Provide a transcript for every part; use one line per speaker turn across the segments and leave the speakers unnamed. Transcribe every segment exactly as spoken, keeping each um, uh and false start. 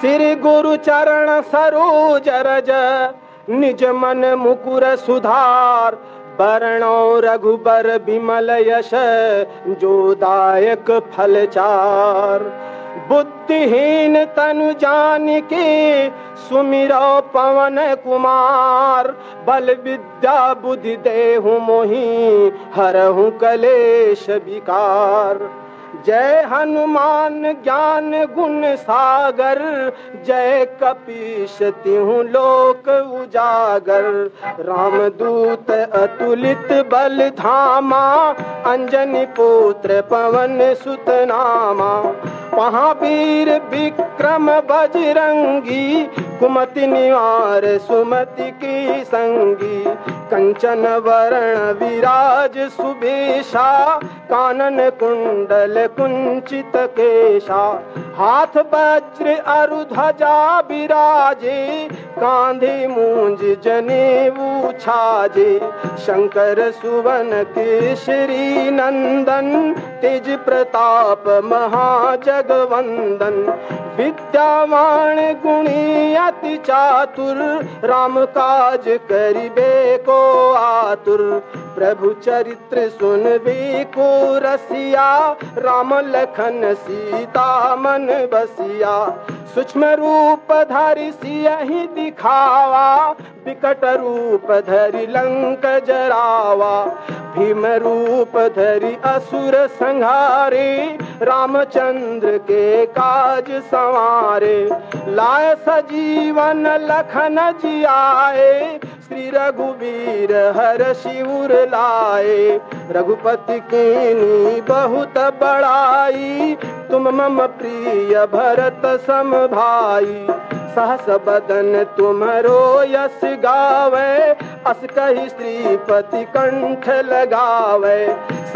श्री गुरु चरण सरोज रज, निज मन मुकुर सुधार। वर्णो रघुबर विमल यश, जो दायक फल चार। बुद्धिहीन तनु जानिके, सुमिरो पवन कुमार। बल विद्या बुद्धि देहु मोहि, हरहु कलेश विकार। जय हनुमान ज्ञान गुण सागर, जय कपीश तिहु लोक उजागर। रामदूत अतुलित बल धामा, अंजनी पुत्र पवन सुत नामा। महावीर विक्रम बजरंगी, कुमति निवार सुमति की संगी। कंचन वरण विराज सुबेशा, कानन कुंडल कुंचित केशा। हाथ वज्र अरु ध्वजा बिराजे, कांधे मूंज जनेऊ छाजे। शंकर सुवन केसरी नंदन, तेज प्रताप महाजगवंदन। विद्यावान गुणी अति चातुर, राम काज करिबे को आतुर। प्रभु चरित्र सुनबे को रसिया, राम लखन सीता मन बसिया। सूक्ष्म रूप धरि सियहि दिखावा, विकट रूप धरि लंक जरावा। भीम रूप धरि असुर संहारे, रामचंद्र के काज संवारे। लाय सजीवन लखन जियाए, श्री रघुवीर हर्षि उर लाए। रघुपति कीन्ही बहुत बड़ाई, तुम मम प्रिय भरत सम भाई। सहस बदन तुम्हरो यश गावे, अस कहि श्रीपति कंठ लगावे।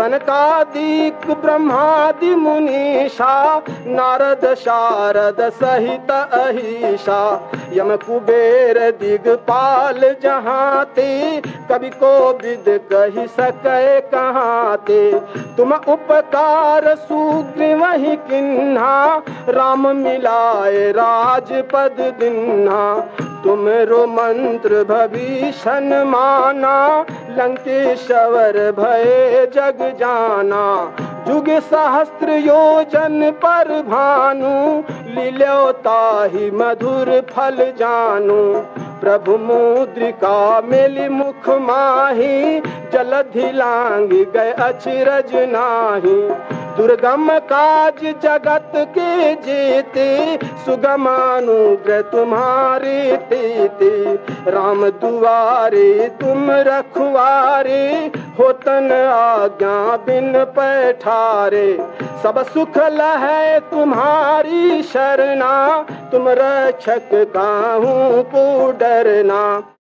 सनकादिक ब्रह्मादि मुनीषा, नारद शारद सहित अहिषा। यम कुबेर दिगपाल जहाँ ते, कवि कोविद कहि सकै कहाँ ते। तुम उपकार सुग्रीवहि किन्हा, राम मिलाए राजपद दिन्हा। तुमरो मंत्र भविषण माना, लंकेश्वर भय जग जाना। जुग सहस्त्र योजन पर भानु, लील्यो ताहि मधुर फल जानु। प्रभु मुद्रिका मेलि मुख माहि, जलधि लांघि गए अचरज नाहि। दुर्गम काज जगत के जेते, सुगम अनुग्रह तुम्हारे तेते। राम दुआरे तुम रखवारे, होतन आज्ञा बिन पैठारे। सब सुख लहै तुम्हारी शरणा, तुम रक्षक काहू को डरना।